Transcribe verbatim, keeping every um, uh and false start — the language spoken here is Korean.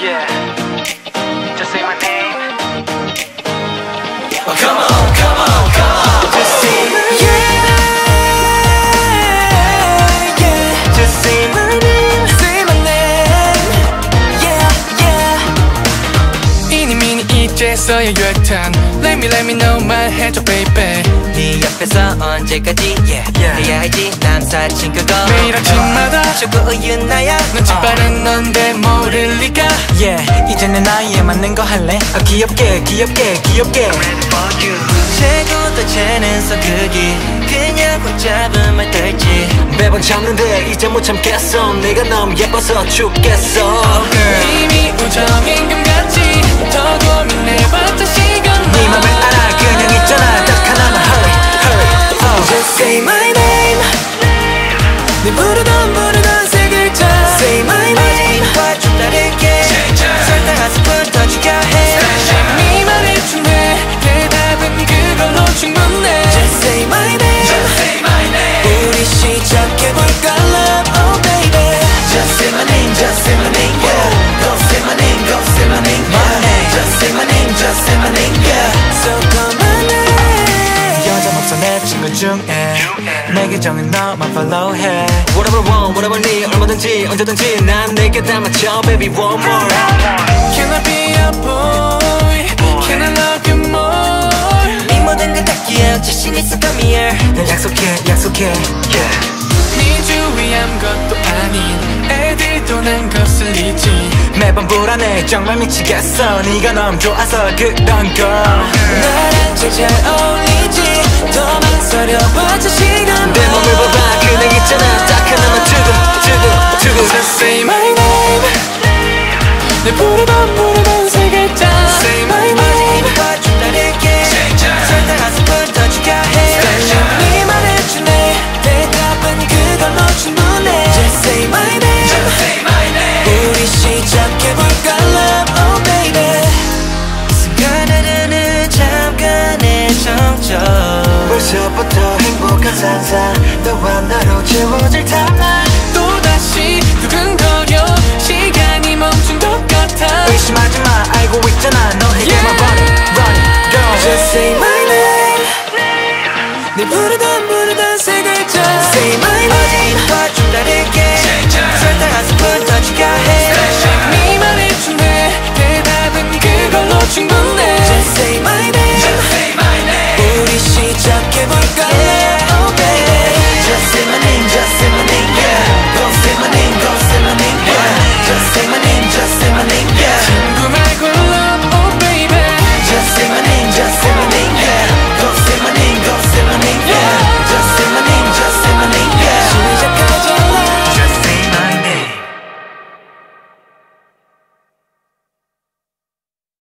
Yeah, just say my name. Oh, come on, come on, come on. Just say my name. Yeah, yeah, just say my name. Say my name. Yeah, yeah. 이니 미니 이제서야 유효한 Let me let me know 말해줘 baby. 네 옆에서 언제까지 yeah, yeah. 해야 할지 난 사실 그거 매일 아침마다 조금 우유 나야 눈치 빠른 넌데 모를 리가. Yeah, 이제 내 나이에 맞는 거 할래? 아, 귀엽게 귀엽게 귀엽게 재고 더 재는 서극이 그냥 꽉 잡은 말 들지 매번 참는데 이제 못 참겠어 네가 너무 예뻐서 죽겠어 okay. 이미 우정인 것 같지 더 고민해봤자 시간 네 맘을 알아 그냥 있잖아 딱 하나만 hurry hurry oh. Just say my name 네 부르던 부르던 세 글자 Say my name 어제와 좀 다르게 설탕 한 스푼 더 추가해 네 말해주네 대답은 그걸로 충분해 Just say my name Just say my name 우리 시작해볼까 love oh baby Just say my name Just say my name yeah. Go say my name Go say my name yeah. Just say my name Just say my name yeah. So come on in 여자 없어 내 친구 중에 내 계정은 너만 follow해 Whatever I want Whatever I need 얼마든지 언제든지 난 내게 다 맞춰 Baby one more Can I be a boy Can I love you more 네 모든 걸 다 기억 자신 있어 come here 난 약속해 약속해 yeah. 네 주위 아무것도 아닌 애들도 난 거슬리지 매번 불안해 정말 미치겠어 네가 너무 좋아서 그런 걸 나랑 제일 잘 어울리지 더 망설여봐줘 시간 내 몸을 봐봐 그냥 있잖아 딱 하나만 두고 두고 두고 Just say my name 내 부르던 부르던 세 글자 Say my name 어제와 좀 다르게 설탕 한 스푼 더 추가해 네 말해주네 대답은 그걸로 충분해 Just say my name Just say my name 우리 시작해볼까 love oh baby 순간 흐르는 잠깐의 정적 벌써부터 행복한 상상 너와 나로 채워질 탐만 또다시 두근거려 시간이 멈춘 것 같아 의심하지 마 알고 있잖아